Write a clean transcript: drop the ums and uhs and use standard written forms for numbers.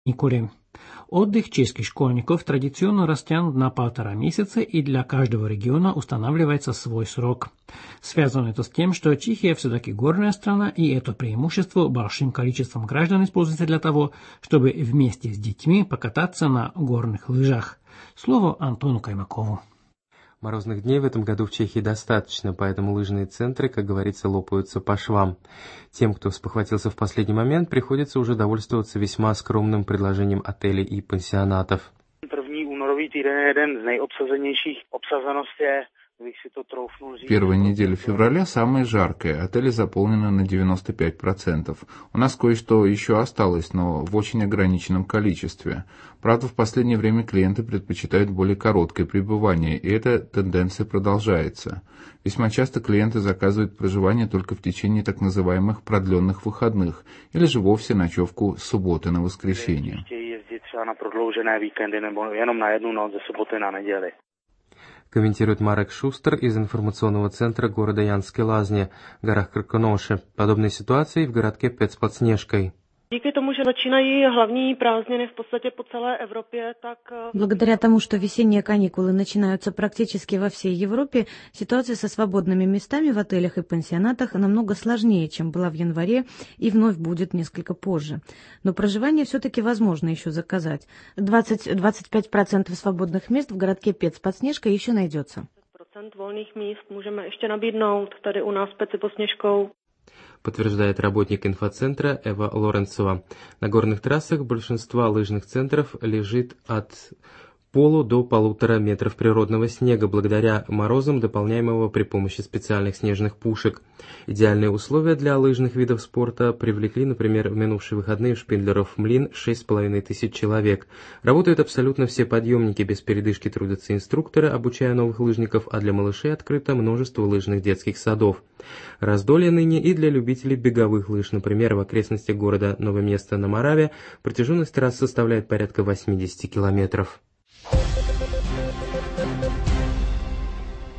каникулы. Отдых чешских школьников традиционно растянут на 1,5 месяца, и для каждого региона устанавливается свой срок. Связано это с тем, что Чехия все-таки горная страна, и это преимущество большим количеством граждан используется для того, чтобы вместе с детьми покататься на горных лыжах. Слово Антону Каймакову. Морозных дней в этом году в Чехии достаточно, поэтому лыжные центры, как говорится, лопаются по швам. Тем, кто спохватился в последний момент, приходится уже довольствоваться весьма скромным предложением отелей и пансионатов. Первая неделя февраля самая жаркая, отели заполнены на 95%. У нас кое-что еще осталось, но в очень ограниченном количестве. Правда, в последнее время клиенты предпочитают более короткое пребывание, и эта тенденция продолжается. Весьма часто клиенты заказывают проживание только в течение так называемых продленных выходных, или же вовсе ночевку с субботы на воскресенье. Комментирует Марек Шустер из информационного центра города Янской Лазни, в горах Крконоше. Подобной ситуации в городке Пец под Снежкой. Благодаря тому, что весенние каникулы начинаются практически во всей Европе, ситуация со свободными местами в отелях и пансионатах намного сложнее, чем была в январе, и вновь будет несколько позже. Но проживание все-таки возможно еще заказать. 20-25% свободных мест в городке Пец под Снежкой еще найдется. Подтверждает работник инфоцентра Эва Лоренцова. На горных трассах большинство лыжных центров лежит от полу до 1,5 метров природного снега, благодаря морозам, дополняемого при помощи специальных снежных пушек. Идеальные условия для лыжных видов спорта привлекли, например, в минувшие выходные в Шпиндлеров млин 6500 человек. Работают абсолютно все подъемники, без передышки трудятся инструкторы, обучая новых лыжников, а для малышей открыто множество лыжных детских садов. Раздолье ныне и для любителей беговых лыж. Например, в окрестностях города Новое Место на Мораве протяженность трасс составляет порядка 80 километров.